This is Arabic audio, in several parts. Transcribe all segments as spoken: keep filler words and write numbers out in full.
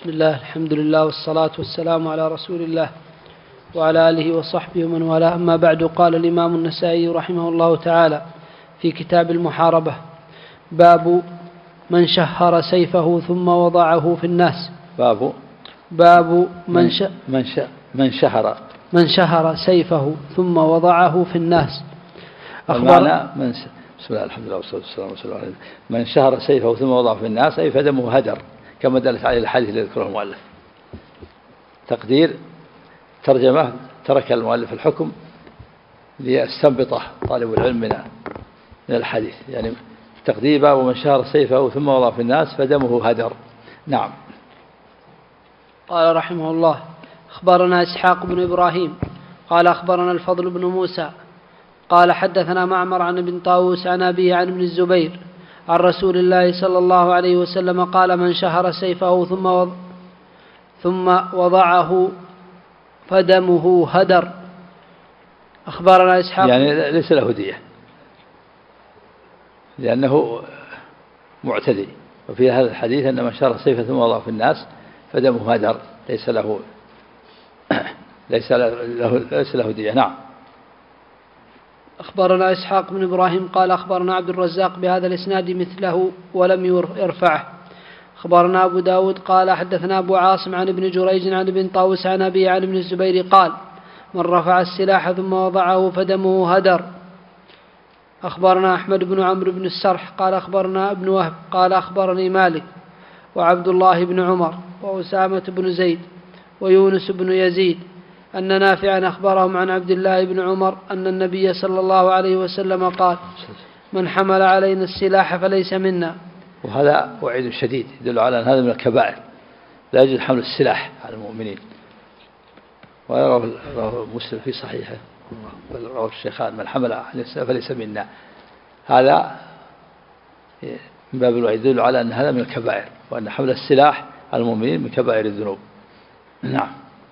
بسم الله، الحمد لله والصلاة والسلام على رسول الله وعلى آله وصحبه ومن والاه. أما بعد، قال الإمام النسائي رحمه الله تعالى في كتاب المحاربة: باب من شهر سيفه ثم وضعه في الناس. باب باب من ش... من, ش... من شهر من شهر سيفه ثم وضعه في الناس. أخبر من س... بسم الله الحمد لله والصلاة والسلام على رسول الله. من شهر سيفه ثم وضعه في الناس أي فدمه هدر، كما دلت عليه الحديث الذي ذكره المؤلف. تقدير ترجمة: ترك المؤلف الحكم ليستنبطه طالب العلم من من الحديث، يعني تقدير باب من شهر سيفه ثم وضعه في الناس فدمه هدر. نعم. قال رحمه الله: أخبرنا إسحاق بن إبراهيم قال أخبرنا الفضل بن موسى قال حدثنا معمر عن ابن طاووس عن أبيه عن ابن الزبير عن رسول الله صلى الله عليه وسلم قال: من شهر سيفه ثم وض... ثم وضعه فدمه هدر. أخبرنا إسحاق، يعني ليس له دية لأنه معتدي. وفي هذا الحديث أن من شهر سيفه ثم وضعه في الناس فدمه هدر، ليس له ليس له ليس له دية. نعم. أخبرنا إسحاق بن إبراهيم قال أخبرنا عبد الرزاق بهذا الإسناد مثله ولم يرفعه. أخبرنا أبو داود قال حدثنا أبو عاصم عن ابن جريج عن ابن طاووس عن أبي عن ابن الزبير قال: من رفع السلاح ثم وضعه فدمه هدر. أخبرنا أحمد بن عمرو بن السرح قال أخبرنا ابن وهب قال أخبرني مالك وعبد الله بن عمر وأسامة بن زيد ويونس بن يزيد أن نافعا أخبرهم عن عبد الله بن عمر أن النبي صلى الله عليه وسلم قال: من حمل علينا السلاح فليس منا. وهذا وعيد شديد يدل على أن هذا من الكبائر، لا يجوز حمل السلاح على المؤمنين. ورواه مسلم في صحيحه رواه الشيخان: من حمل علينا السلاح فليس منا. هذا من باب الوعيد يدل على أن هذا من الكبائر، وأن حمل السلاح على المؤمنين من كبائر الذنوب. نعم.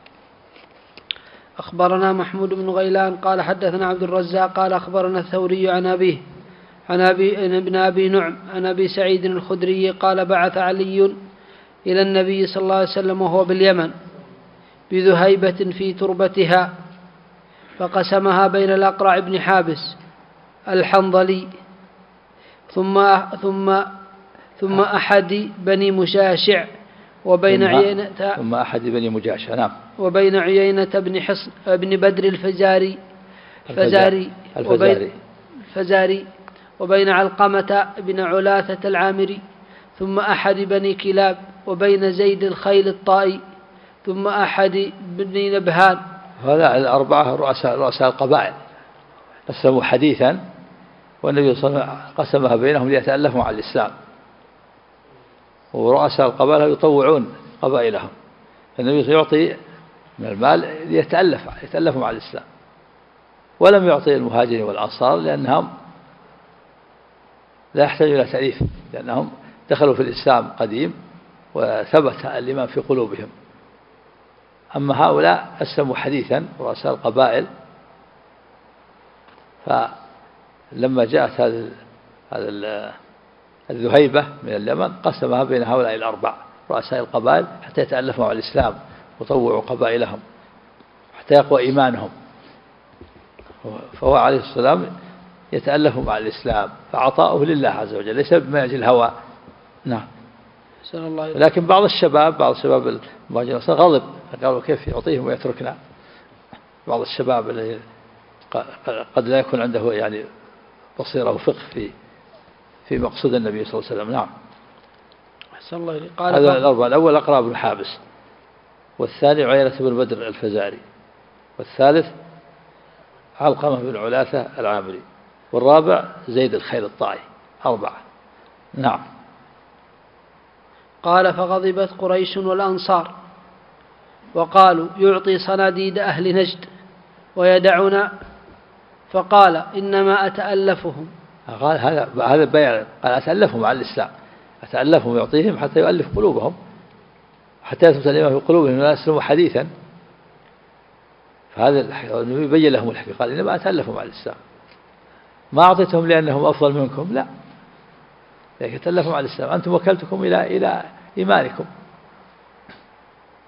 أخبرنا محمود بن غيلان قال حدثنا عبد الرزاق قال أخبرنا الثوري عن أبيه عن أبي ابن أبي نعم عن أبي سعيد الخدري قال: بعث علي إلى النبي صلى الله عليه وسلم وهو باليمن بذهيبة في تربتها، فقسمها بين الأقرع بن حابس الحنظلي ثم ثم ثم أحد بني مشاشع وبين عيينة ثم أحد بني مجاشع. نعم. وبين عيينة بن حصن بن بدر الفزاري الفزاري وبين الفزاري وبين علقمة بن علاثة العامري ثم أحد بني كلاب وبين زيد الخيل الطائي ثم أحد بني نبهان. هذا الأربعة رؤساء رؤساء القبائل قسموا حديثا، والنبي صلى الله عليه وسلم قسمها بينهم ليتألفوا على الإسلام. ورؤساء القبائل يطوعون قبائلهم، النبي يعطي من المال ليتألف يتألفوا مع الإسلام، ولم يعطي المهاجرين والأنصار لأنهم لا يحتاجون إلى تأليف، لأنهم دخلوا في الإسلام قديم وثبت الإيمان في قلوبهم. أما هؤلاء قسموا حديثا رؤساء القبائل، فلما جاءت هذه هذا الذهيبة من اليمن قسمها بين هؤلاء الأربع رؤساء القبائل حتى يتألفوا على الإسلام وطوعوا قبائلهم حتى يقوى إيمانهم. فهو عليه السلام يتألف مع الإسلام، فعطاؤه لله عز وجل ليس بما يجي الهوى. نعم. لكن بعض الشباب بعض الشباب المهاجرين غضب، قالوا: كيف يعطيهم ويتركنا؟ بعض الشباب الذي قد لا يكون عنده يعني بصيرة وفقه في في مقصود النبي صلى الله عليه وسلم. نعم. أحسن الله إليك. قال: هذا الأربعة: الأول أقرأ بن حابس، والثاني عيينة بن بدر الفزاري، والثالث علقمة بن علاثة العامري، والرابع زيد الخيل الطائي. أربعة. نعم. قال: فغضبت قريش والأنصار وقالوا: يعطي صناديد أهل نجد ويدعنا، فقال: إنما أتألفهم. قال هذا هذا بيان، قال: أتألفهم على الإسلام، أتألفهم يعطيهم حتى يؤلف قلوبهم، حتى يثبت الإيمان في قلوبهم ولا يسلموا حديثا. فهذا يبين لهم الحقيقة، قال: إنما أتألفهم على الإسلام، ما أعطيتهم لأنهم أفضل منكم، لا، لكن تألفهم على الإسلام، أنتم وكلتكم إلى إلى إيمانكم.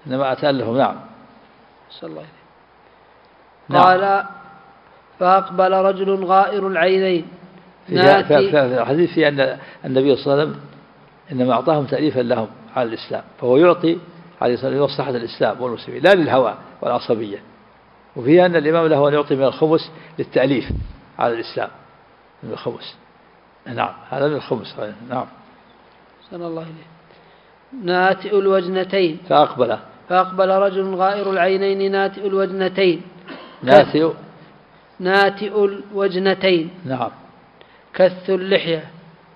إنما أتألهم. نعم. صلى الله عليه. قال فأقبل رجل غائر العينين ناتي. في الحديث في أن النبي صلى الله عليه وسلم إنما أعطاهم تأليفا لهم على الإسلام، فهو يعطي عليه الصلاة والسلام لمصلحة الإسلام والمسلمين لا للهوى والعصبية. وفي أن الإمام له أن يعطي من الخمس للتأليف على الإسلام من الخمس. نعم هذا من الخمس. نعم. صلى الله عليه. ناتئ الوجنتين فأقبل فأقبل رجل غائر العينين ناتئ الوجنتين ناتئ ناتئ الوجنتين. نعم. كث اللحية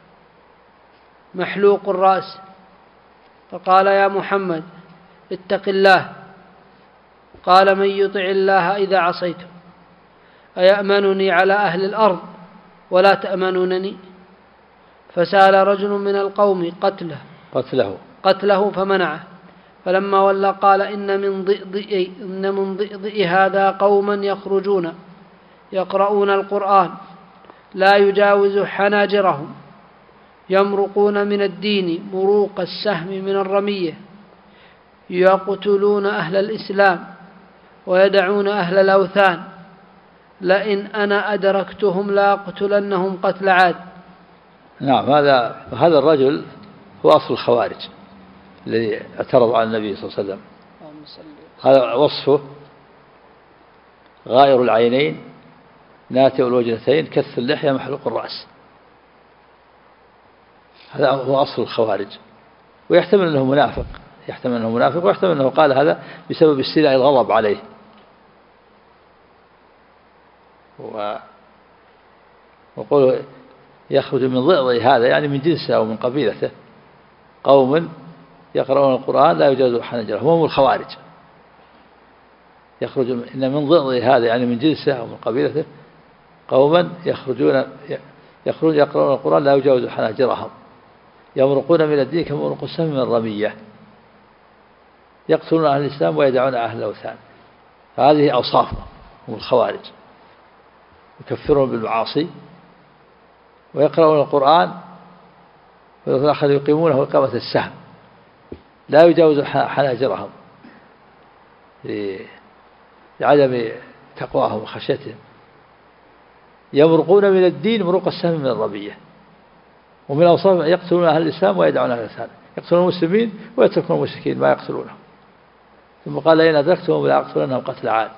محلوق الرأس، فقال يا محمد اتق الله. قال من يطع الله إذا عصيته أيأمنني على أهل الأرض ولا تأمنونني؟ فسأل رجل من القوم قتله قتله قتله فمنعه، فلما ولى قال إن من ضئضئ إن من ضئضئ هذا قوما يخرجون يقرؤون القرآن لا يجاوز حناجرهم يمرقون من الدين مروق السهم من الرمية يقتلون أهل الإسلام ويدعون أهل الأوثان لئن أنا أدركتهم لأقتلنهم قتل عاد. نعم. هذا هذا الرجل هو أصل الخوارج الذي اعترض على النبي صلى الله عليه وسلم. هذا وصفه غائر العينين ناتئ الوجنتين كث اللحية محلوق الرأس. هذا هو أصل الخوارج، ويحتمل أنه منافق يحتمل أنه منافق ويحتمل أنه قال هذا بسبب استيلاء الغضب عليه. وقول يخرج من ضئضئ هذا يعني من جنسه أو من قبيلته قوم يقرؤون القرآن لا يجاوز حناجرهم، هم الخوارج. يخرج إن من ضئضئ هذا يعني من جنسه أو من قبيلته قوما يخرجون يخرج يقرؤون القرآن لا يجاوز حناجرهم يمرقون من الدين كمرق السهم من الرمية يقتلون أهل الإسلام ويدعون أهل الأوثان. هذه أوصافهم هم الخوارج، يكفرون بالمعاصي ويقرؤون القرآن ويأخذ يقيمونه إقامة السهم لا يجاوز حناجرهم لعدم تقواهم وخشيتهم. يمرقون من الدين مروق السهم من الرمية. ومن أوصافهم يقتلون أهل الإسلام ويدعون أهل الإسلام، يقتلون المسلمين ويتركون المشركين ما يقتلونهم. ثم قال إن أدركتهم لأقتلنهم قتل عاد.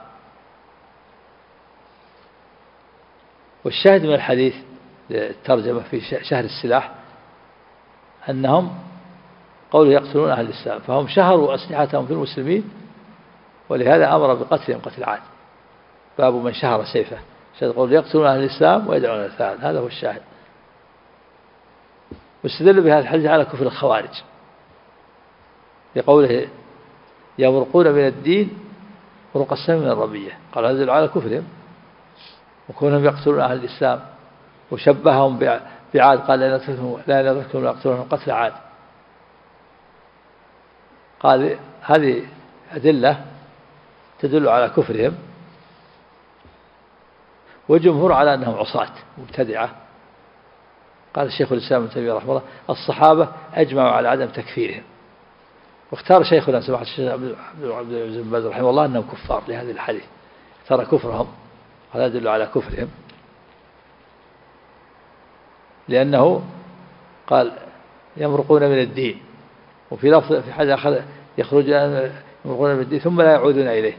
والشاهد من الحديث الترجمة في شهر السلاح أنهم قولوا يقتلون أهل الإسلام، فهم شهروا أسلحتهم في المسلمين ولهذا أمر بقتلهم قتل عاد. باب من شهر سيفه، شاهد قول يقتلون أهل الإسلام ويدعون أهل الإسلام، هذا هو الشاهد. واستدل بهذا الحديث على كفر الخوارج لقوله يمرقون من الدين مروق السهم من الرمية، قال هذا يدل على كفرهم وكونهم يقتلون أهل الإسلام. وشبههم بعاد قال لا ندركهم ليقتلونهم قتل عاد. قال هذه أدلة تدل على كفرهم، والجمهور على أنهم عصاة مبتدعة. قال الشيخ الإسلام ابن تيمية رحمه الله الصحابة أجمعوا على عدم تكفيرهم، واختار شيخنا سماحة الشيخ عبد العزيز بن باز رحمه الله أنهم كفار لهذه الحديث، ترى كفرهم هذا يدل على كفرهم، لأنه قال يمرقون من الدين، وفي لفظ في حاجة آخر يخرج يمرقون من الدين ثم لا يعودون إليه،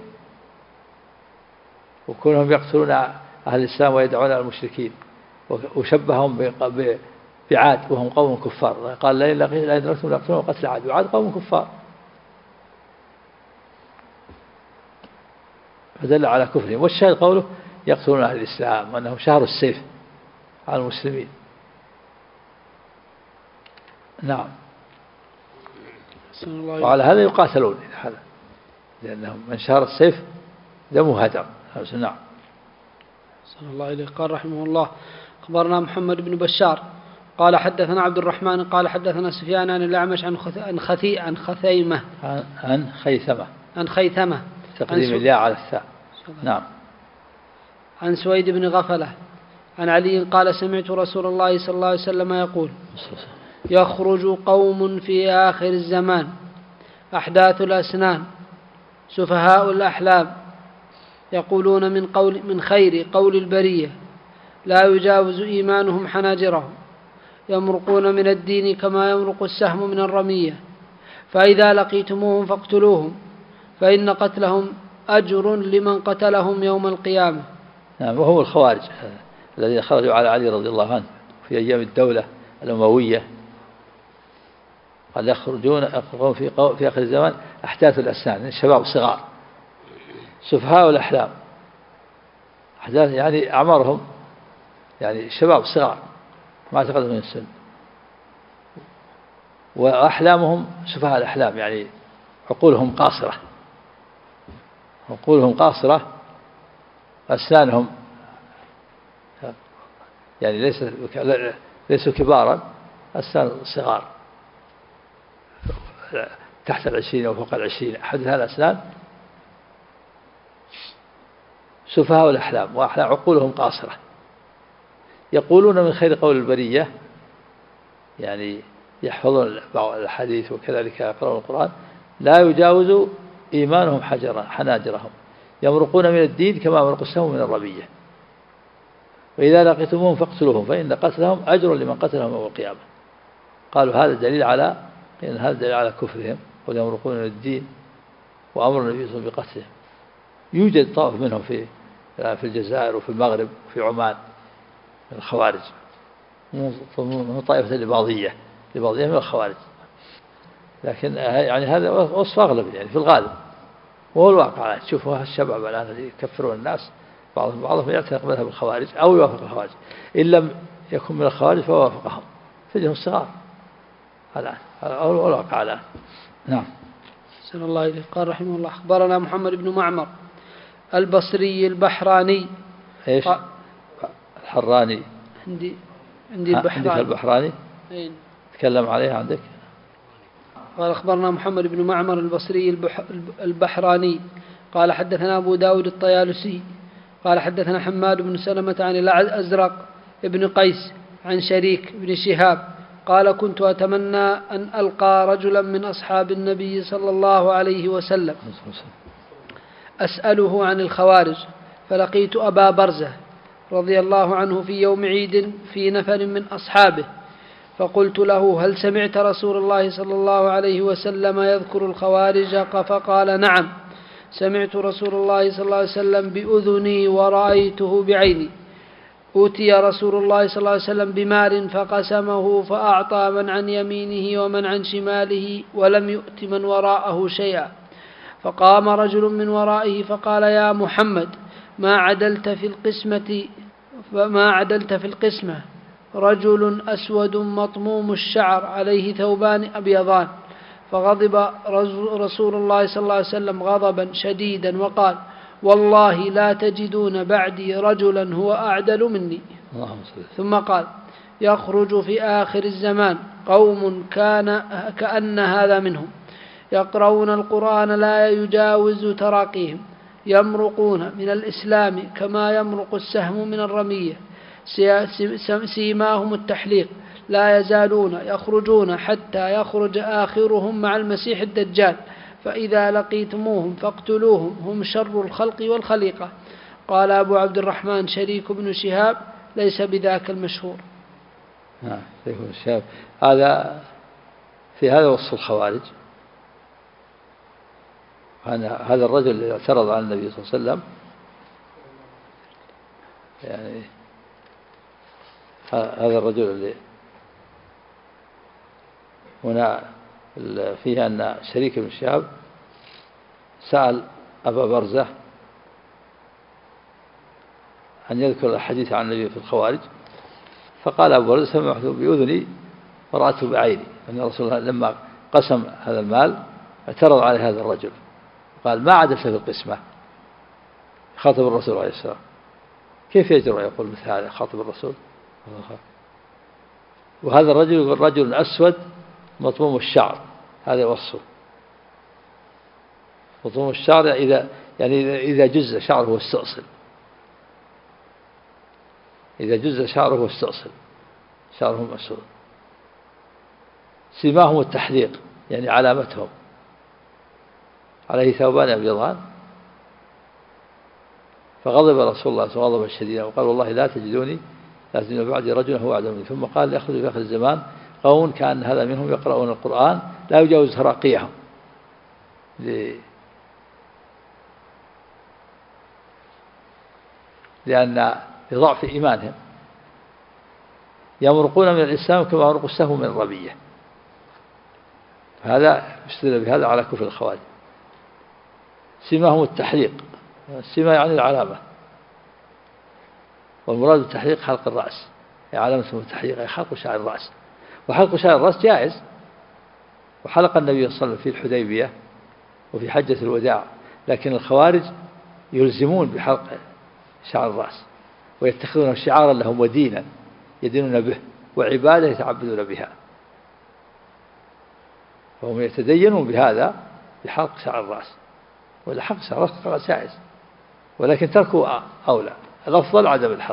وكونهم يقتلون أهل الإسلام ويدعون المشركين. وشبههم بعاد وهم قوم كفار، قال لا لا يدركتم ليقتلون قتل عاد، وعاد قوم كفار، فدل على كفرهم. والشاهد قوله يقتلون أهل الإسلام وأنهم شهروا السيف على المسلمين. نعم. وعلى هذا يقاتلون هذا لأنهم من شهر السيف دمه هدر. نعم. صلى الله عليه. قال رحمه الله أخبرنا محمد بن بشار قال حدثنا عبد الرحمن قال حدثنا سفيان عن الأعمش عن عن خثي عن خثيمة عن خيثمة عن خيثمة تقديم الياء على الثاء. نعم. عن سويد بن غفلة عن علي قال سمعت رسول الله صلى الله عليه وسلم يقول يخرج قوم في آخر الزمان أحداث الأسنان سفهاء الأحلام يقولون من, قول من خير قول البرية لا يجاوز إيمانهم حناجرهم يمرقون من الدين كما يمرق السهم من الرمية فإذا لقيتموهم فاقتلوهم فإن قتلهم أجر لمن قتلهم يوم القيامة. نعم. وهم الخوارج الذين خرجوا على علي رضي الله عنه في أيام الدولة الأموية قال يخرجون في في آخر الزمان أحداث الأسنان الشباب الصغار سفهاء الأحلام أحداث يعني أعمارهم يعني شباب صغار ما تقدم من السن وأحلامهم سفهاء الأحلام يعني عقولهم قاصرة عقولهم قاصرة أسنانهم يعني ليس ليسوا كبارا أسنان صغار تحت العشرين أو فوق العشرين أحد هذه الأسنان سفهاء الأحلام وأحلام عقولهم قاصرة يقولون من خير قول البرية يعني يحفظون بعض الحديث وكذلك يقرؤون القرآن لا يجاوز إيمانهم حجرا حناجرهم يمرقون من الدين كما يمرق السهم من الرمية وإذا لقيتموهم فاقتلوهم فإن قتلهم أجر لمن قتلهم يوم القيامة. قالوا هذا دليل على إن هذا دليل على كفرهم ويمرقون من الدين وأمر النبي صلى الله عليه وسلم بقتلهم. يوجد طائف منهم في في الجزائر وفي المغرب وفي عمان من الخوارج من طائفة الإباضية الإباضية من الخوارج لكن يعني هذا وصف أغلب يعني في الغالب وهو الواقع تشوفوا الشباب الآن اللي يكفرون الناس بعضهم بعضهم يعتنق مذهب الخوارج أو يوافق الخوارج إن لم يكن من الخوارج فوافقهم تجدهم صغار الآن أو الواقع الآن. نعم. سن الله إليه. قال رحمه الله أخبرنا محمد بن معمر البصري البحراني. إيش الحراني عندي عندي البحراني. عندك البحراني أين تكلم عليه عندك. قال أخبرنا محمد بن معمر البصري البحراني قال حدثنا أبو داود الطيالسي قال حدثنا حماد بن سلمة عن الأزرق ابن قيس عن شريك بن شهاب قال كنت أتمنى أن ألقى رجلا من أصحاب النبي صلى الله عليه وسلم أسأله عن الخوارج فلقيت أبا برزة رضي الله عنه في يوم عيد في نفر من أصحابه فقلت له هل سمعت رسول الله صلى الله عليه وسلم يذكر الخوارج فقال نعم سمعت رسول الله صلى الله عليه وسلم بأذني ورأيته بعيني أوتي رسول الله صلى الله عليه وسلم بمال فقسمه فأعطى من عن يمينه ومن عن شماله ولم يؤت من وراءه شيئا فقام رجل من ورائه فقال يا محمد ما عدلت في القسمة فما عدلت في القسمة رجل أسود مطموم الشعر عليه ثوبان أبيضان فغضب رسول الله صلى الله عليه وسلم غضبا شديدا وقال والله لا تجدون بعدي رجلا هو أعدل مني. ثم قال يخرج في آخر الزمان قوم كان كأن هذا منهم يقرؤون القرآن لا يجاوز تراقيهم يمرقون من الإسلام كما يمرق السهم من الرمية سيماهم التحليق لا يزالون يخرجون حتى يخرج آخرهم مع المسيح الدجال فإذا لقيتموهم فاقتلوهم هم شر الخلق والخليقة. قال أبو عبد الرحمن شريك بن شهاب ليس بذاك المشهور. نعم شريك بن شهاب هذا في هذا وصف الخوارج. هذا الرجل الذي اعترض على النبي صلى الله عليه وسلم يعني هذا الرجل اللي هنا فيه أن شريك بن شهاب سأل أبا برزة أن يذكر الحديث عن النبي في الخوارج فقال أبو برزة سمعته بأذني ورأته بعيني أن رسول الله لما قسم هذا المال اعترض عليه هذا الرجل قال ما عدلت في القسمة خاطب الرسول عليه السلام كيف يجرؤ يقول مثل هذا خاطب الرسول وهذا الرجل يقول رجل أسود مطموم الشعر هذا وصفه مطموم الشعر إذا يعني إذا جز شعره استأصل إذا جز شعره استأصل شعرهم أسود سماهم التحليق يعني علامتهم عليه ثوبان أبيضان، فغضب رسول الله غضبا شديدا وقال والله لا تجدوني لا تجدون بعدي رجلا هو أعلم مني. ثم قال يأخذ في آخر الزمان قوم كان هذا منهم يقرؤون القرآن لا يجاوز تراقيهم، لأن لضعف إيمانهم يمرقون من الإسلام كما يمرق السهم من الرمية. هذا يستدل بهذا على كفر الخوارج. سماهم التحليق، السما يعني العلامة، والمراد بالتحليق حلق الرأس، يعني علامة التحليق أي حلق شعر الرأس، وحلق شعر الرأس جائز، وحلق النبي صلى الله عليه وسلم في الحديبية وفي حجة الوداع، لكن الخوارج يلزمون بحلق شعر الرأس ويتخذونه شعارا لهم ودينا يدينون به وعبادة يتعبدون بها، فهم يتدينون بهذا بحلق شعر الرأس، ولا حلق شعر الرأس جائز، ولكن تركه أولى، الأفضل عدم الحلق.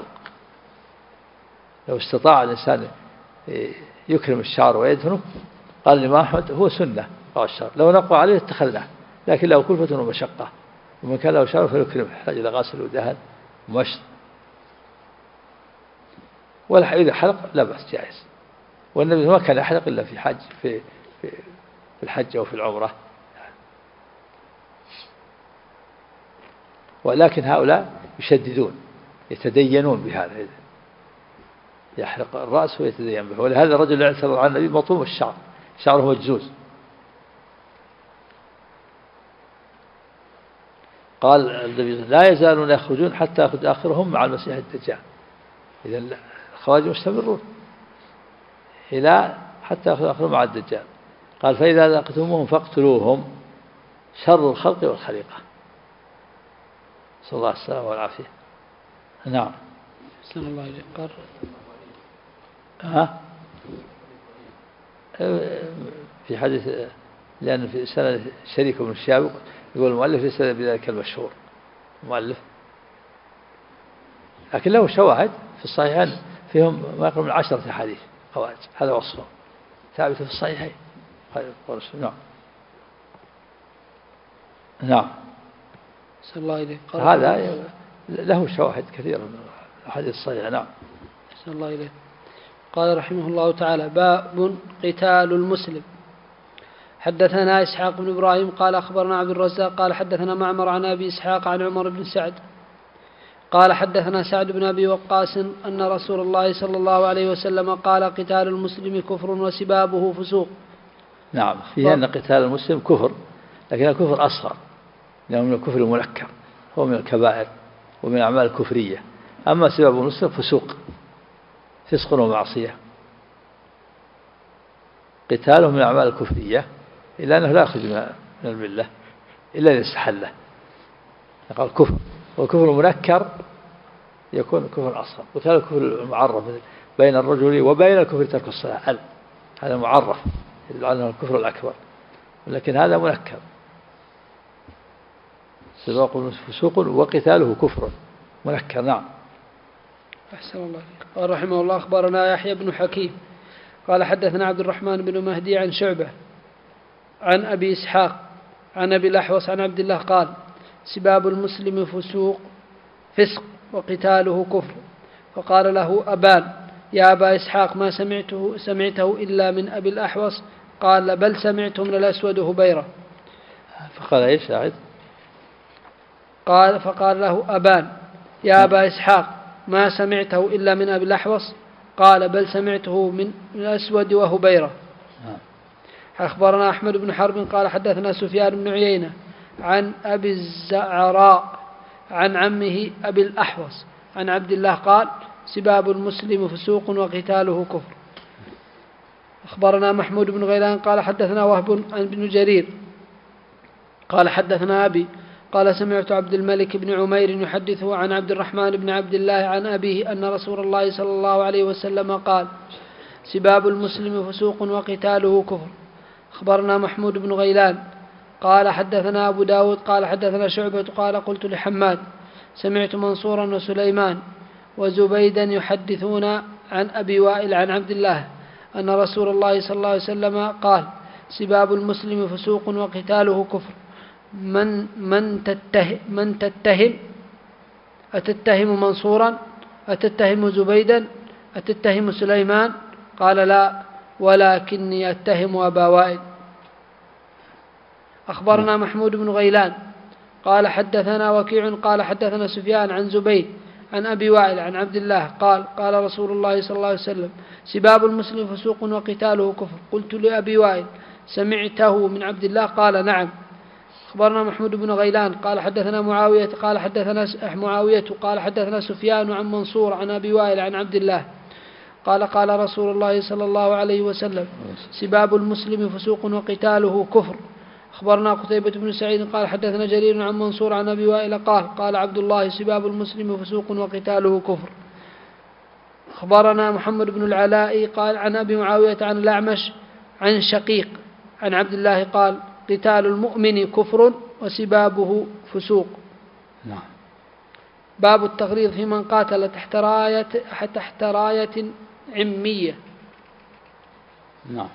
لو استطاع الإنسان يكرم الشعر ويدهنه قال الإمام أحمد هو سنة قال الشعر، لو نقوى عليه اتخذناه، لكن له كلفة ومشقة، ومن كان له شعر فيكرمه يحتاج إلى غسل ودهن ومشط، ولا إذا حلق لا بأس جائز. والنبي ما كان يحلق إلا في حج في في في الحج أو في العمرة، ولكن هؤلاء يشددون يتدينون بهذا، يحلق الرأس ويتدين به. ولهذا الرجل اعترض على النبي مطوم الشعر، شعره مجزوز، قال النبي لا يزالون يخرجون حتى يخرج آخرهم مع المسيح الدجال. إذا الخوارج مستمرون إلى حتى يخرج آخرهم مع الدجال. قال فإذا لقيتموهم فاقتلوهم شر الخلق والخليقة، صلى الله عليه وسلم والعافية. نعم. صلى الله عليه قال ها في حديث، لأن في سنة شريك بن الشاب يقول المؤلف ليس بذلك المشهور المؤلف، لكن له شواهد في الصحيحين فيهم ما يقرب من عشرة حديث خوارج، هذا وصفه ثابت في الصحيحين. نعم نعم. صلى الله عليه هذا له شواهد كثيرة من الحديث الصحيح. نعم. صلى الله عليه. قال رحمه الله تعالى باب قتال المسلم. حدثنا إسحاق بن إبراهيم قال أخبرنا عبد الرزاق قال حدثنا معمر عن أبي إسحاق عن عمر بن سعد قال حدثنا سعد بن أبي وقاص أن رسول الله صلى الله عليه وسلم قال قتال المسلم كفر وسبابه فسوق. نعم، فيه أن قتال المسلم كفر، لكن الكفر أصغر لأنه من الكفر المنكر، هو من الكبائر ومن الأعمال الكفرية. أما سباب المسلم فسوق، فسق ومعصية، قتاله من الأعمال الكفرية إلا أنه لا يخرج من الملة إلا إذا استحله، قال كفر. والكفر المنكر يكون كفر أصغر، قتال الكفر المعرف بين الرجل وبين الكفر ترك الصلاة، هذا معرف يدل على أنه الكفر الأكبر، لكن هذا منكر. سباق فسوق وقتاله كفر منكر. نعم. أحسن الله. قال رحمه الله أخبرنا يحيى بن حكيم قال حدثنا عبد الرحمن بن مهدي عن شعبة عن أبي إسحاق عن أبي الأحوص عن عبد الله قال سباب المسلم فسوق فسق وقتاله كفر. فقال له أبان يا أبا إسحاق ما سمعته سمعته إلا من أبي الأحوص؟ قال بل سمعته من الأسود هبيرة. فقال إيش أعد؟ قال فقال له أبان يا أبا إسحاق ما سمعته إلا من أبي الأحوص؟ قال بل سمعته من الأسود وهبيرة. أخبرنا أحمد بن حرب قال حدثنا سفيان بن عيينة عن أبي الزعراء عن عمه أبي الأحوص عن عبد الله قال سباب المسلم فسوق وقتاله كفر. أخبرنا محمود بن غيلان قال حدثنا وهب بن جرير قال حدثنا أبي قال سمعت عبد الملك بن عمير يحدثه عن عبد الرحمن بن عبد الله عن أبيه أن رسول الله صلى الله عليه وسلم قال سباب المسلم فسوق وقتاله كفر. أخبرنا محمود بن غيلان قال حدثنا أبو داود قال حدثنا شعبة قال قلت لحماد سمعت منصورا وسليمان وزبيدا يحدثون عن أبي وائل عن عبد الله أن رسول الله صلى الله عليه وسلم قال سباب المسلم فسوق وقتاله كفر. من من تتهم من تتهم أتتهم منصورا أتتهم زبيدا أتتهم سليمان؟ قال لا، ولكني أتهم أبا وائل. أخبرنا محمود بن غيلان قال حدثنا وكيع قال حدثنا سفيان عن زبيد عن أبي وائل عن عبد الله قال قال رسول الله صلى الله عليه وسلم: سباب المسلم فسوق وقتاله كفر. قلت لأبي وائل: سمعته من عبد الله؟ قال: نعم. أخبرنا محمود بن غيلان قال حدثنا معاوية قال حدثنا معاوية قال حدثنا سفيان عن منصور عن أبي وائل عن عبد الله قال قال رسول الله صلى الله عليه وسلم: سباب المسلم فسوق وقتاله كفر. أخبرنا قتيبة بن سعيد قال حدثنا جرير عن منصور عن أبي وائل قال قال عبد الله: سباب المسلم فسوق وقتاله كفر. أخبرنا محمد بن العلاء قال عن أبي معاوية عن الأعمش عن شقيق عن عبد الله قال: قتال المؤمن كفر وسبابه فسوق. نعم. باب التغليظ في من قاتل تحت راية تحت راية عمية. نعم.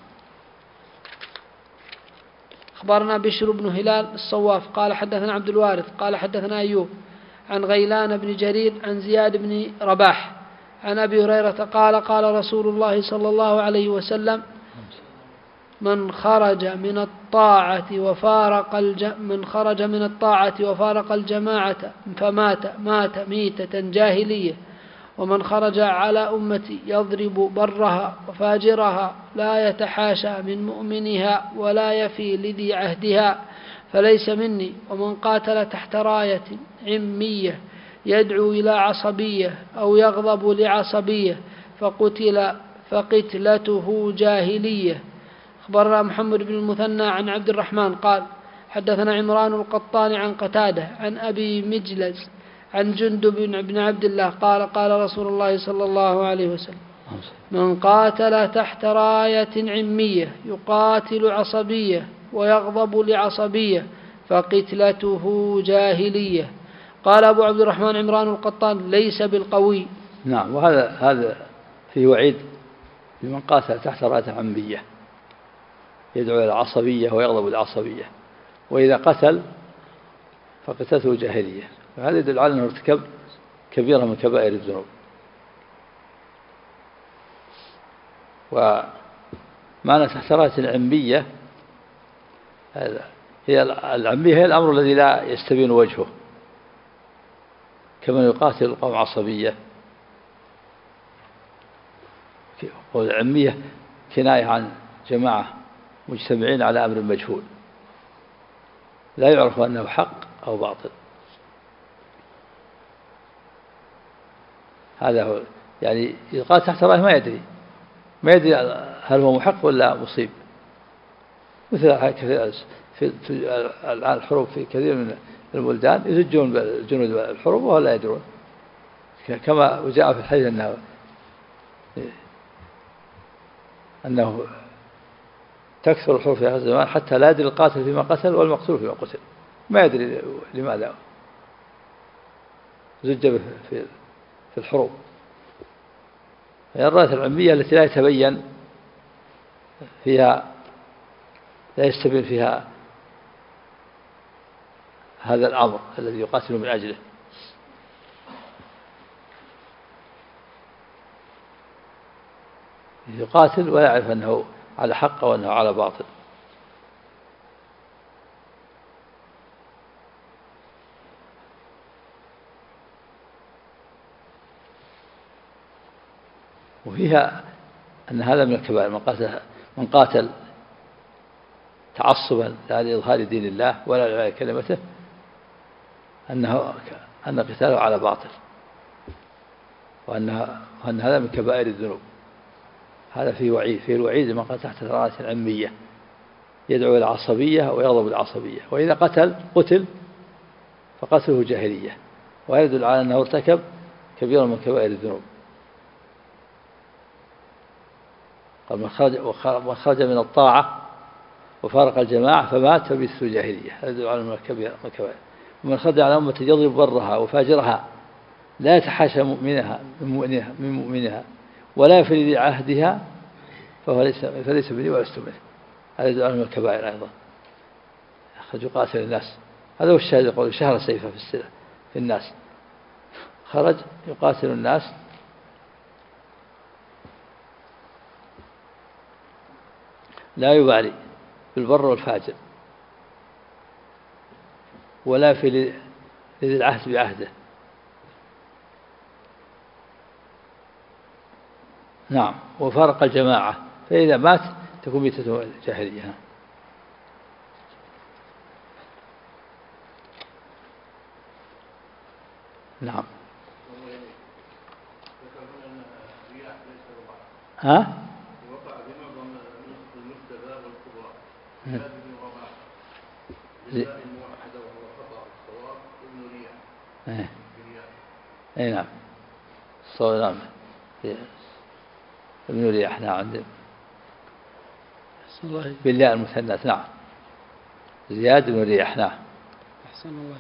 أخبرنا بشر بن هلال الصواف قال حدثنا عبد الوارث قال حدثنا أيوب عن غيلان بن جرير عن زياد بن رباح عن أبي هريرة قال قال رسول الله صلى الله عليه وسلم: من خرج من الطاعة وفارق الج... من خرج من الطاعة وفارق الجماعة فمات مات ميتة جاهلية، ومن خرج على أمتي يضرب برها وفاجرها لا يتحاشى من مؤمنها ولا يفي لذي عهدها فليس مني. ومن قاتل تحت راية عمية يدعو إلى عصبية أو يغضب لعصبية فقتل فقتلته جاهلية. أخبرنا محمد بن المثنى عن عبد الرحمن قال حدثنا عمران القطان عن قتادة عن أبي مجلز عن جندب بن عبد الله قال قال رسول الله صلى الله عليه وسلم: من قاتل تحت راية عمية يقاتل عصبية ويغضب لعصبية فقتلته جاهلية. قال أبو عبد الرحمن عمران القطان: ليس بالقوي. نعم. وهذا هذا فيه وعيد لمن قاتل تحت راية عمية يدعو إلى العصبية ويغضب العصبية، وإذا قتل فقتلته جاهلية. وهذا يدل على أنه ارتكب كبيرة من كبائر الذنوب. ومعنى تحت راية العمية هي العمية هي الأمر الذي لا يستبين وجهه، كما يقاتل القوم عصبية. والعمية كناية عن جماعة مجتمعين على أمر مجهول لا يعرف أنه حق أو باطل. هذا هو يعني يقاتل تحت راية ما يدري ما يدري هل هو محق ولا مصيب. مثل في الآن الحروب في كثير من البلدان يزجون الجنود الحروب وهم لا يدرون، كما جاء في الحديث أنه أنه تكثر الحروب في هذا الزمان حتى لا يدري القاتل فيما قتل والمقتول فيما قتل، ما يدري لماذا زج في في الحروب. هي الراية العمية التي لا يتبين فيها لا يستبين فيها هذا الأمر الذي يقاتل من أجله. يقاتل ولا يعرف أنه على حق أو أنه على باطل. وفيها أن هذا من الكبائر. من قاتل, من قاتل تعصبا لا لإظهار دين الله ولا لإعلاء كلمته أنه أن قتاله على باطل، وأن وأن هذا من كبائر الذنوب. هذا فيه وعيد فيه الوعيد من قتل تحت راية العمية يدعو إلى العصبية ويغضب العصبية، وإذا قتل قتل فقتله جاهلية، ويدل على أنه ارتكب كبيرا من كبائر الذنوب. قال من خرج, من خرج من الطاعة وفارق الجماعة فمات فبث جاهلية، هذا يدل على أنه كبير من كبائر. ومن خرج على أمة يضرب برها وفاجرها لا يتحاشى مؤمنها من مؤمنها, من مؤمنها ولا يفي ذي عهدها فهو ليس فليس مني ولست منه، هذا يدل على أنه الكبائر أيضا. خرج يقاتل الناس. هذا هو الشاهد، يقول شهر سيفه في السلاح في الناس، خرج يقاتل الناس لا يبالي بالبر والفاجر، ولا في لذي العهد بعهده. نعم، وفارق الجماعة، فإذا مات تكون ميتته جاهلية. نعم. ها؟ اي نعم، الصواب نعم ابن رياح. نعم، عند بالله المثنث. نعم، زياد بن رياح. نعم. أحسن الله.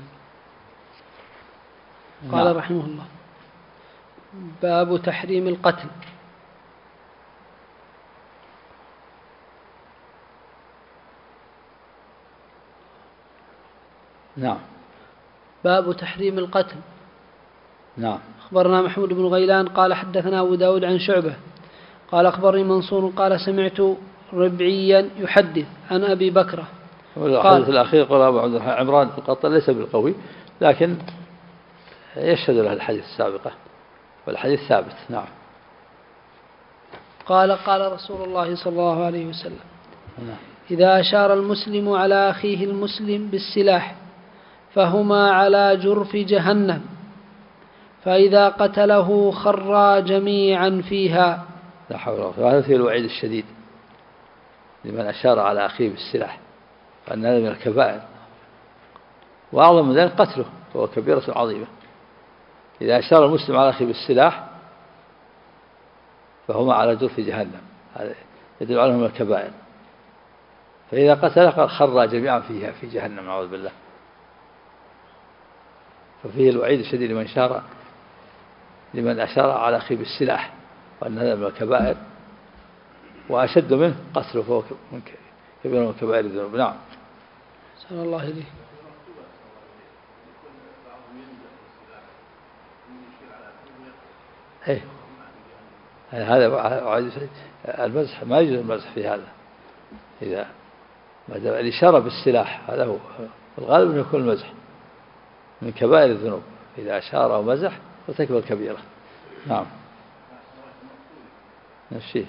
قال نعم. رحمه الله: باب تحريم القتل. نعم. باب تحريم القتل. نعم. أخبرنا محمود بن غيلان قال حدثنا أبو داود عن شعبة قال أخبرني منصور قال سمعت ربعيا يحدث عن أبي بكرة. الحديث الأخير قال أبو عبد الرحمن عمران القتل ليس بالقوي، لكن يشهد له الحديث السابقة، والحديث ثابت. نعم. قال قال رسول الله صلى الله عليه وسلم: نعم. إذا أشار المسلم على أخيه المسلم بالسلاح فهما على جرف جهنم، فإذا قتله خرا جميعا فيها. لا حول ولا قوة. هذا فيه الوعيد الشديد لمن أشار على أخيه بالسلاح، وأن هذا من الكبائر، وأعظم من ذلك قتله، وهو كبيرة عظيمة. إذا أشار المسلم على أخيه بالسلاح فهما على جرف جهنم، هذا يدل على من الكبائر. فإذا قتله قال خرا جميعا فيها في جهنم، نعوذ بالله. ففيه الوعيد الشديد لمن شار لمن أشار على أخيه بالسلاح، وأن هذا من الكبائر، وأشد منه قتله، فهو كبير من كبائر الذنوب. نعم. سأل الله إليه. إيه، هذا المزح، ما يجوز المزح في هذا. إذا الإشارة بالسلاح هذا هو الغالب أنه يكون المزح من كبائر الذنوب، إذا أشار أو مزح ارتكب الكبيرة. نعم. نفسي.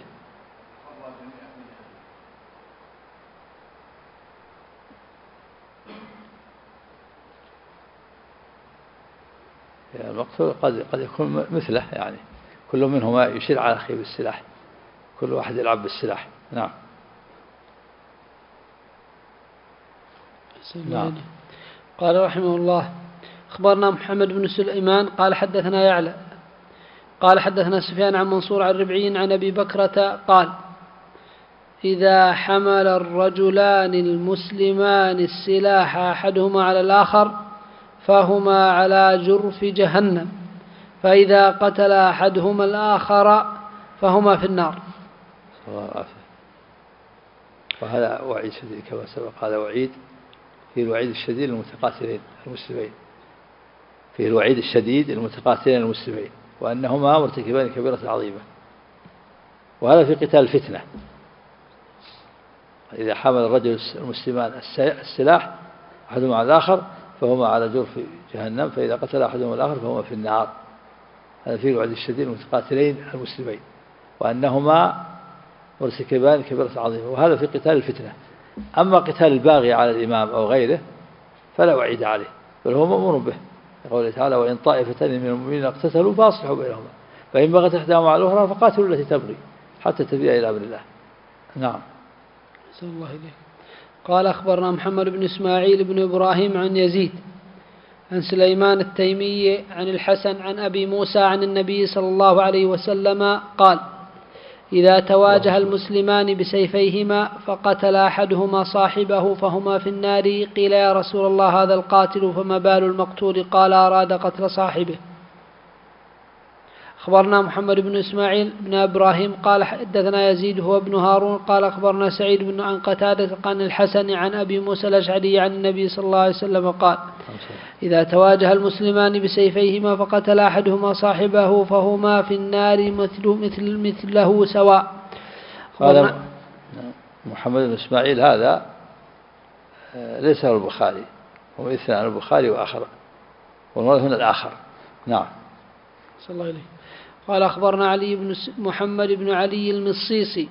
يعني المقتول قد قد يكون مثله، يعني كل منهما يشير على أخيه بالسلاح، كل واحد يلعب بالسلاح. نعم. نعم. قال رحمه الله: أخبرنا محمد بن سليمان قال حدثنا يعلى قال حدثنا سفيان عن منصور عن ربعي عن أبي بكرة قال: إذا حمل الرجلان المسلمان السلاح أحدهما على الآخر فهما على جرف جهنم، فإذا قتل أحدهما الآخر فهما في النار. وهذا وعيد شديد كما سبق، هذا وعيد فيه الوعيد الشديد للمتقاتلين المسلمين، فيه الوعيد الشديد للمتقاتلين المسلمين، وأنهما مرتكبان كبيرة عظيمة، وهذا في قتال الفتنة. إذا حمل الرجل المسلمان السلاح أحدهما على الآخر فهما على جرف جهنم، فإذا قتل أحدهما الآخر فهما في النار. هذا فيه الوعيد الشديد للمتقاتلين المسلمين، وأنهما مرتكبان كبيرة عظيمة، وهذا في قتال الفتنة. أما قتال الباغي على الإمام أو غيره فلا وعيد عليه، بل هو مأمور به، يقول تعالى: وإن طائفتان من المؤمنين اقتتلوا فأصلحوا بينهما، فإن بغت إحداهما على الأخرى فقاتلوا التي تبغي حتى تفيء إلى أمر الله. نعم. صلى الله عليه. قال أخبرنا محمد بن إسماعيل بن إبراهيم عن يزيد عن سليمان التيمي عن الحسن عن أبي موسى عن النبي صلى الله عليه وسلم قال: إذا تواجه المسلمان بسيفيهما فقتل أحدهما صاحبه فهما في النار. قيل: يا رسول الله هذا القاتل فما بال المقتول؟ قال: أراد قتل صاحبه. أخبرنا محمد بن إسماعيل بن إبراهيم قال حدثنا يزيد هو ابن هارون قال أخبرنا سعيد بن عن قتادة عن الحسن عن أبي موسى الأشعري عن النبي صلى الله عليه وسلم قال إذا تواجه المسلمان بسيفيهما فقتل أحدهما صاحبه فهما في النار مثل مثل مثله سواء. هذا محمد بن إسماعيل هذا ليس هو البخاري، هو إثنى عن البخاري وآخر، والمراد هنا الآخر. نعم. صلى الله عليه. قال أخبرنا علي بن محمد بن علي المصيصي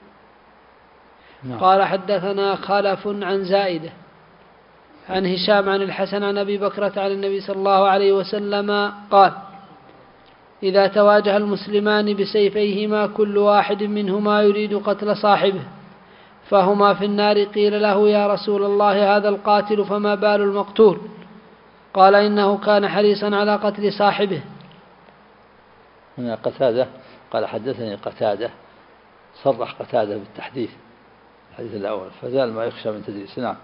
نعم. قال حدثنا خلف عن زائدة عن هشام عن الحسن عن أبي بكرة عن النبي صلى الله عليه وسلم قال إذا تواجه المسلمان بسيفيهما كل واحد منهما يريد قتل صاحبه فهما في النار قيل له يا رسول الله هذا القاتل فما بال المقتول؟ قال إنه كان حريصا على قتل صاحبه. هنا قتادة قال حدثني قتادة، صرح قتادة بالتحديث الحديث الأول، فزال ما يخشى من تدليس. نعم.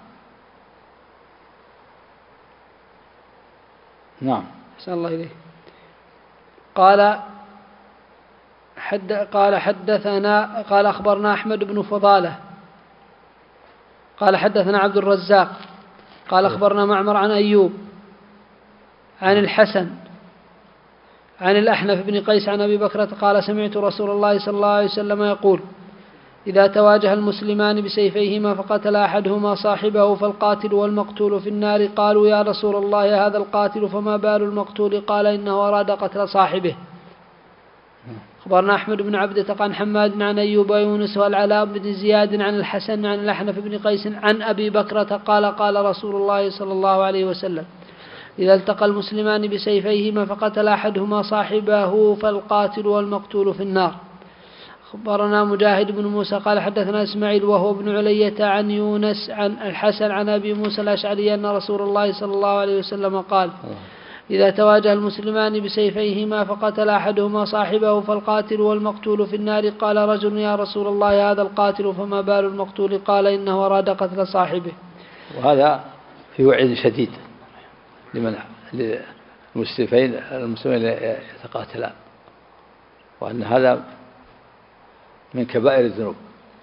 نعم. أحسن الله إليه. قال حد قال حدثنا قال أخبرنا أحمد بن فضالة قال حدثنا عبد الرزاق قال أخبرنا معمر عن أيوب عن الحسن عن الأحنف بن قيس عن أبي بكرة قال سمعت رسول الله صلى الله عليه وسلم يقول إذا تواجه المسلمان بسيفيهما فقتل أحدهما صاحبه فالقاتل والمقتول في النار قالوا يا رسول الله هذا القاتل فما بال المقتول؟ قال إنه أراد قتل صاحبه. أخبرنا أحمد بن عبدة عن حماد عن أيوب ويونس والعلاء بن زياد عن الحسن عن الأحنف بن قيس عن أبي بكرة قال قال رسول الله صلى الله عليه وسلم إذا التقى المسلمان بسيفيهما فقتل أحدهما صاحبه فالقاتل والمقتول في النار. أخبرنا مجاهد بن موسى قال حدثنا إسماعيل وهو ابن علية عن يونس عن الحسن عن أبي موسى الأشعري أن رسول الله صلى الله عليه وسلم قال إذا تواجه المسلمان بسيفيهما فقتل أحدهما صاحبه فالقاتل والمقتول في النار قال رجل يا رسول الله هذا القاتل فما بال المقتول؟ قال إنه أراد قتل صاحبه. وهذا في وعيد شديد لمن للمسلمين المسلمين يتقاتلان، وأن هذا من كبائر الذنوب.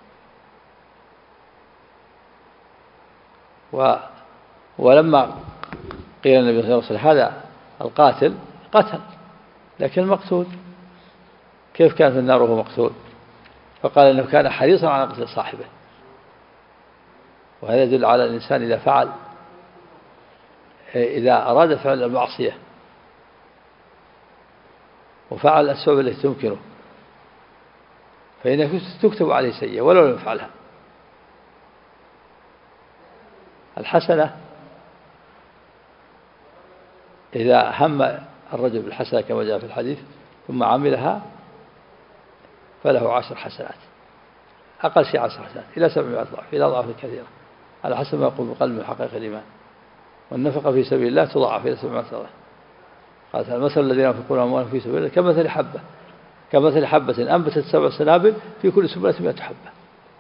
و ولما قيل النبي صلى الله عليه وسلم هذا القاتل قتل لكن المقتول كيف كان في النار وهو مقتول؟ فقال إنه كان حريصا على قتل صاحبه. وهذا يدل على الإنسان إذا فعل إذا أراد فعل المعصية وفعل الأسباب التي تمكنه فإنه تكتب عليه سيئة ولو لم يفعلها. الحسنة إذا هم الرجل بالحسنة كما جاء في الحديث ثم عملها فله عشر حسنات، أقل شيء عشر حسنات إلى سبعمائة ضعف إلى أضعاف كثيرة على حسب ما يقول بقلب من حقائق الإيمان. والنفقة في سبيل الله تضاعف إلى سبعمائة ضعف. قال المثل الذين ينفقون أموالهم في سبيل الله كمثل حبة كمثل حبة أنبتت سبع سنابل في كل سنبلة مئة حبة.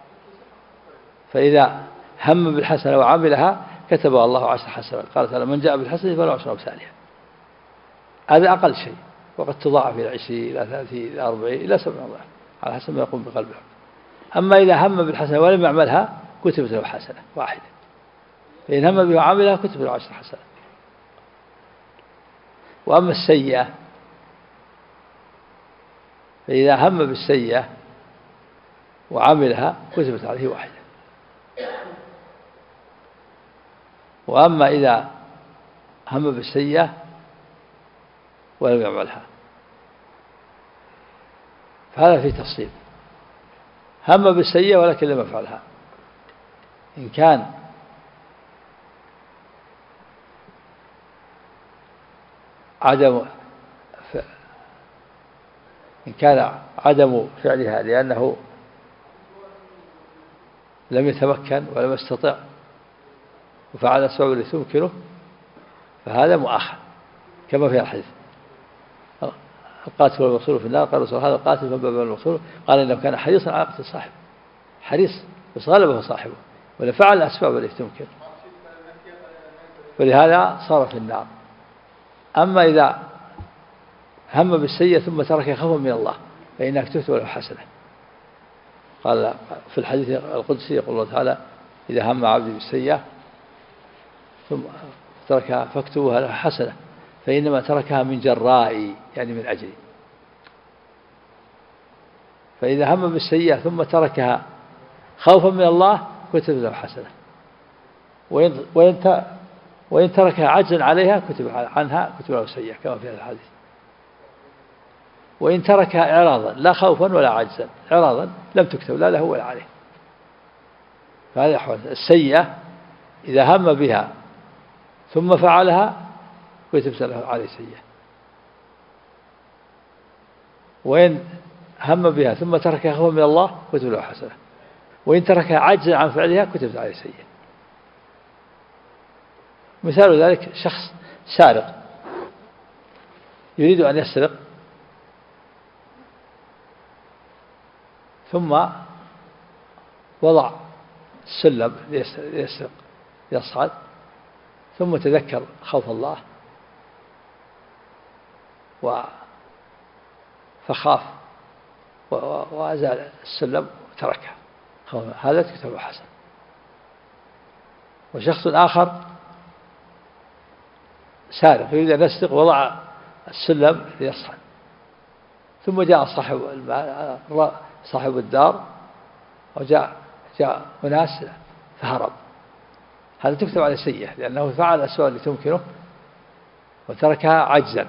فإذا هم بالحسنة وعملها كتبها الله عشر حسنات. قال تعالى من جاء بالحسنة فله عشر أمثالها. هذا أقل شيء، وقد تضاعف إلى عشرين إلى ثلاثين إلى أربعين إلى سبعين ضعف على حسب ما يقوم بقلبه. أما إذا هم بالحسنة ولم يعملها كتبت له حسنة واحدة، فإن هم بها وعملها كتبت له عشر حسنات. وأما السيئة فإذا هم بالسيئة وعملها كتبت عليه واحدة. وأما إذا هم بالسيئة ولم يعملها فهذا فيه تفصيل. هم بالسيئة ولكن لم يفعلها، إن كان عدم إن كان عدم فعلها لأنه لم يتمكن ولم يستطع وفعل الأسباب التي تمكنه فهذا مؤاخذ كما في الحديث القاتل والمقتول في النار. قال رسول هذا القاتل فما بال المقتول؟ قال إنه كان حريصا على قتل صاحبه، حريص بس غلبه صاحبه ولا فعل الأسباب التي تمكن، فلهذا صار في النار. أما إذا هم بالسيئة ثم ترك خوفا من الله فإنها كتبت له حسنة. قال في الحديث القدسي يقول الله تعالى إذا هم عبدي بالسيئة ثم تركها فاكتبوها له حسنة فإنما تركها من جرائي يعني من أجلي. فإذا هم بالسيئة ثم تركها خوفا من الله كتب له حسنة، وإن وإن تركها عجزا عليها كتب عنها كتب له سيئة كما في هذا الحديث. وإن تركها إعراضا لا خوفا ولا عجزا، إعراضا لم تكتب لا له ولا عليه. فهذا أحوال السيئة إذا هم بها ثم فعلها كتب له عليه سيئة، وإن هم بها ثم تركها خوفا من الله كتب له حسنة، وإن تركها عجزا عن فعلها كتب عليه سيئة. مثال ذلك شخص سارق يريد أن يسرق ثم وضع السلم ليسرق يصعد ثم تذكر خوف الله فخاف وأزال السلم وتركها، هذا تكتب حسن. وشخص آخر سارق يريد أن يسرق وضع السلم ليصعد ثم جاء صاحب صاحب الدار وجاء جاء أناس فهرب، هذا تكتب عليه سيئة لأنه فعل الأسباب اللي تمكنه وتركها عجزا.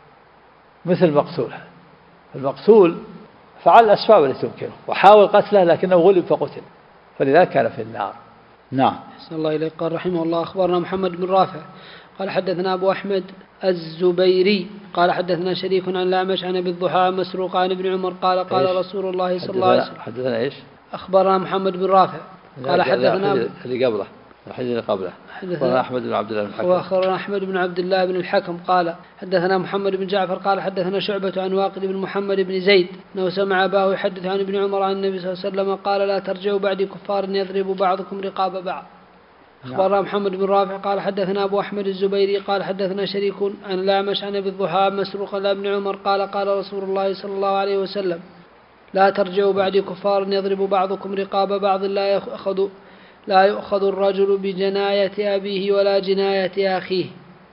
مثل المقتول، المقتول فعل الأسباب التي تمكنه وحاول قتله لكنه غلب فقتل فلذلك كان في النار. نعم. أحسن الله إليك. قال رحمه الله أخبرنا محمد بن رافع قال حدثنا أبو أحمد الزبيري قال حدثنا شريك عن الأعمش عن أبي الضحى عن مسروق عن ابن عمر قال قال رسول الله صلى الله عليه وسلم. حدثنا إيش؟ أخبرنا محمد بن رافع قال حدثنا اللي قبله الحديث اللي قبله أخبرنا أحمد بن عبد الله بن الحكم وأخبرنا أحمد بن عبد الله بن الحكم قال حدثنا محمد بن جعفر قال حدثنا شعبة عن واقد بن محمد بن زيد أنه سمع أباه يحدث عن ابن عمر عن النبي صلى الله عليه وسلم قال لا ترجعوا بعدي كفار يضرب بعضكم رقاب بعض. أخبرنا محمد بن رافع قال حدثنا أبو أحمد الزبيري قال حدثنا شريك عن الأعمش عن أبي الضحى عن مسروق عن ابن عمر قال قال رسول الله صلى الله عليه وسلم لا ترجعوا بعدي كفار يضرب بعضكم رقاب بعض لا يأخذ لا يؤخذ الرجل بجناية أبيه ولا جناية أخيه.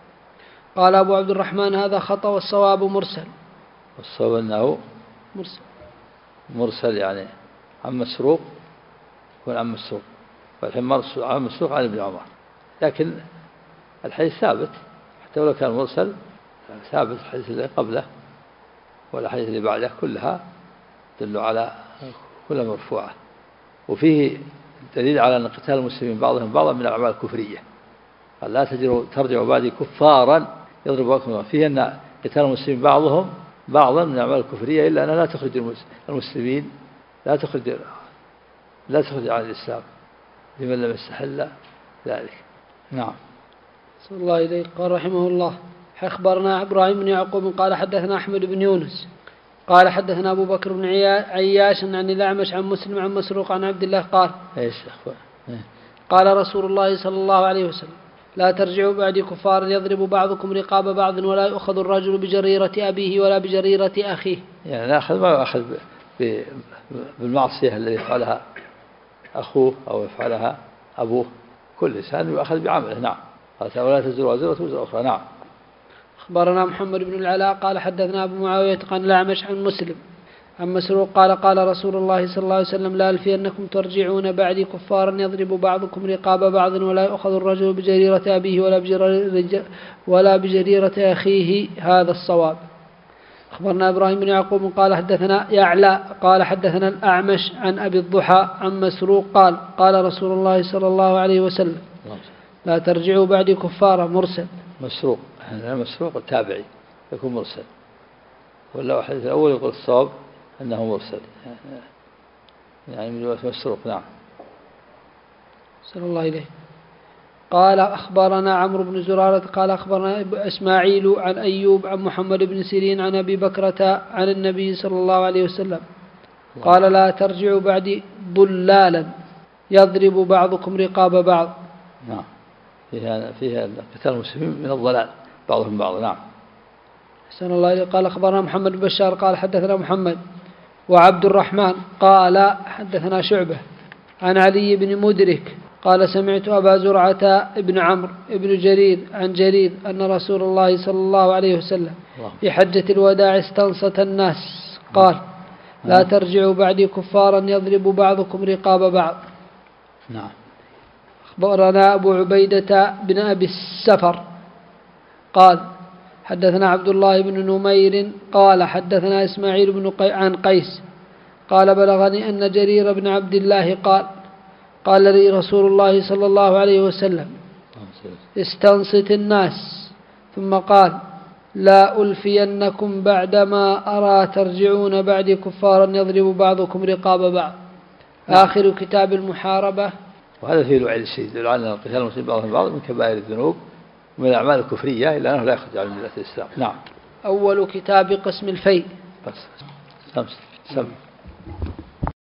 قال أبو عبد الرحمن هذا خطأ والصواب مرسل. والصواب أنه مرسل مرسل يعني عن مسروق يكون عن مسروق، والحين عن مسروق عن ابن عمر، لكن الحديث ثابت حتى ولو كان مرسل ثابت. الحديث اللي قبله والحديث اللي بعده كلها تدل على كلها مرفوعة، وفيه دليل على أن قتال المسلمين بعضهم بعضا من الأعمال الكفرية. قال لا ترجعوا بعدي كفارا يضرب بعضكم، فيه أن قتال المسلمين بعضهم بعضا من الأعمال الكفرية إلا أنها لا تخرج المسلمين لا تخرج لا تخرج عن الإسلام لمن لم يستحل ذلك. نعم. صلى الله إليه. قال رحمه الله أخبرنا إبراهيم بن يعقوب قال حدثنا أحمد بن يونس قال حدثنا أبو بكر بن عياش عن الأعمش عن مسلم عن مسروق عن عبد الله قال إيش أخبر قال رسول الله صلى الله عليه وسلم لا ترجعوا بعدي كفار يضرب بعضكم رقاب بعض ولا يؤخذ الرجل بجريرة أبيه ولا بجريرة أخيه. يعني لا أخذ ما يأخذ بالمعصية التي يفعلها أخوه أو يفعلها أبوه، كل إنسان يؤخذ بعمله. نعم. قال ولا تزر وازرة وزر أخرى. نعم. أخبرنا محمد بن العلاء قال حدثنا أبو معاوية عن الأعمش عن مسلم عن مسروق قال قال رسول الله صلى الله عليه وسلم لا ألفينكم ترجعون بعدي كفارا يضرب بعضكم رقاب بعض ولا يؤخذ الرجل بجريرة أبيه ولا بجريرة, ولا بجريرة أخيه. هذا الصواب. أخبرنا إبراهيم بن يعقوب قال حدثنا يعلى قال حدثنا الأعمش عن أبي الضحى عن مسروق قال قال رسول الله صلى الله عليه وسلم لا ترجعوا بعدي كفارا. مرسل. مسروق مسروق التابعي يكون مرسل، ولا الحديث الأول يقول الصواب أنه مرسل يعني من مسروق. نعم. صلى الله عليه. قال أخبرنا عمرو بن زرارة قال أخبرنا إسماعيل عن أيوب عن محمد بن سيرين عن أبي بكرة عن النبي صلى الله عليه وسلم قال لا ترجعوا بعدي ضلالا يضرب بعضكم رقاب بعض. نعم. فيها فيها قتال المسلمين من الضلال بعضهم بعض. نعم. أحسن الله إليك. قال أخبرنا محمد بن بشار قال حدثنا محمد وعبد الرحمن قال حدثنا شعبة عن علي بن مدرك قال سمعت أبا زرعة بن عمرو بن جرير عن جرير أن رسول الله صلى الله عليه وسلم في حجة الوداع استنصت الناس قال لا ترجعوا بعدي كفارا يضرب بعضكم رقاب بعض. نعم. أخبرنا أبو عبيدة بن أبي السفر قال حدثنا عبد الله بن نمير قال حدثنا إسماعيل بن قي... عن قيس قال بلغني أن جرير بن عبد الله قال قال لي رسول الله صلى الله عليه وسلم استنصت الناس ثم قال لا ألفينكم بعدما أرى ترجعون بعد كفارا يضرب بعضكم رقاب بعض. آخر كتاب المحاربة. وهذا فيه الوعيد الشديد يدل على أن القتال المسلمين بعضهم بعض من كبائر الذنوب ومن الأعمال الكفرية إلا أنه لا يخرج عن ملة الإسلام. نعم. أول كتاب قسم الفيء. بس سم سم